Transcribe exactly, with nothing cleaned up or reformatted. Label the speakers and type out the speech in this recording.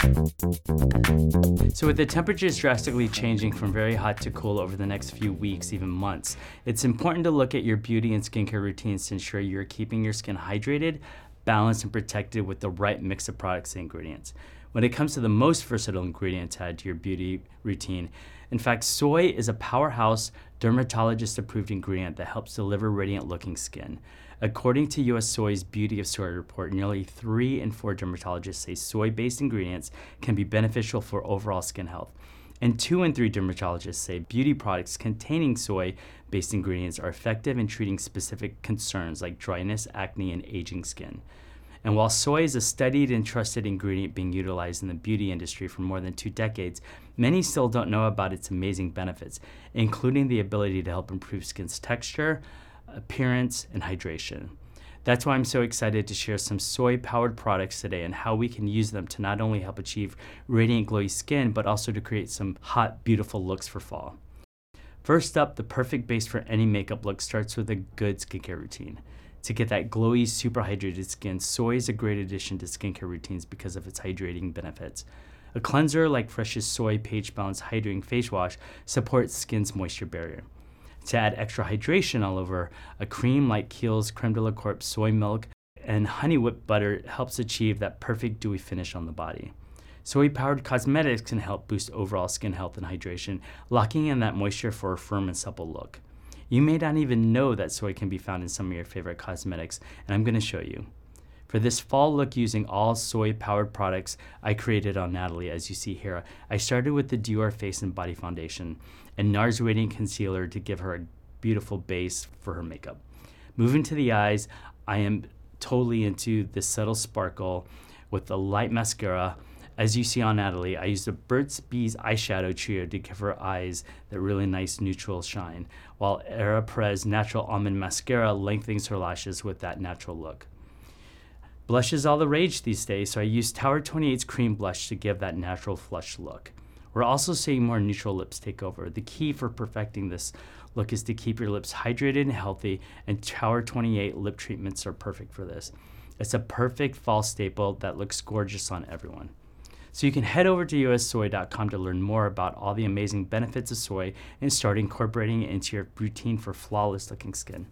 Speaker 1: So with the temperatures drastically changing from very hot to cool over the next few weeks, even months, it's important to look at your beauty and skincare routines to ensure you're keeping your skin hydrated, balanced, and protected with the right mix of products and ingredients. When it comes to the most versatile ingredient to add to your beauty routine, in fact, soy is a powerhouse dermatologist-approved ingredient that helps deliver radiant-looking skin. According to U S Soy's Beauty of Soy report, nearly three in four dermatologists say soy-based ingredients can be beneficial for overall skin health. And two in three dermatologists say beauty products containing soy-based ingredients are effective in treating specific concerns like dryness, acne, and aging skin. And while soy is a studied and trusted ingredient being utilized in the beauty industry for more than two decades, many still don't know about its amazing benefits, including the ability to help improve skin's texture, appearance, and hydration. That's why I'm so excited to share some soy-powered products today and how we can use them to not only help achieve radiant, glowy skin, but also to create some hot, beautiful looks for fall. First up, the perfect base for any makeup look starts with a good skincare routine. To get that glowy, super hydrated skin, soy is a great addition to skincare routines because of its hydrating benefits. A cleanser like Fresh's Soy pH Balance Hydrating Face Wash supports skin's moisture barrier. To add extra hydration all over, a cream like Kiehl's Creme de la Corp Soy Milk and Honey Whipped Butter helps achieve that perfect dewy finish on the body. Soy-powered cosmetics can help boost overall skin health and hydration, locking in that moisture for a firm and supple look. You may not even know that soy can be found in some of your favorite cosmetics, and I'm going to show you. For this fall look using all soy-powered products I created on Natalie, as you see here, I started with the Dior Face and Body Foundation and NARS Radiant Concealer to give her a beautiful base for her makeup. Moving to the eyes, I am totally into this subtle sparkle with the light mascara. As you see on Natalie, I used a Burt's Bees eyeshadow trio to give her eyes that really nice neutral shine, while Era Perez Natural Almond Mascara lengthens her lashes with that natural look. Blush is all the rage these days, so I used Tower twenty-eight's Cream Blush to give that natural flush look. We're also seeing more neutral lips take over. The key for perfecting this look is to keep your lips hydrated and healthy, and Tower twenty-eight lip treatments are perfect for this. It's a perfect fall staple that looks gorgeous on everyone. So you can head over to U S soy dot com to learn more about all the amazing benefits of soy and start incorporating it into your routine for flawless looking skin.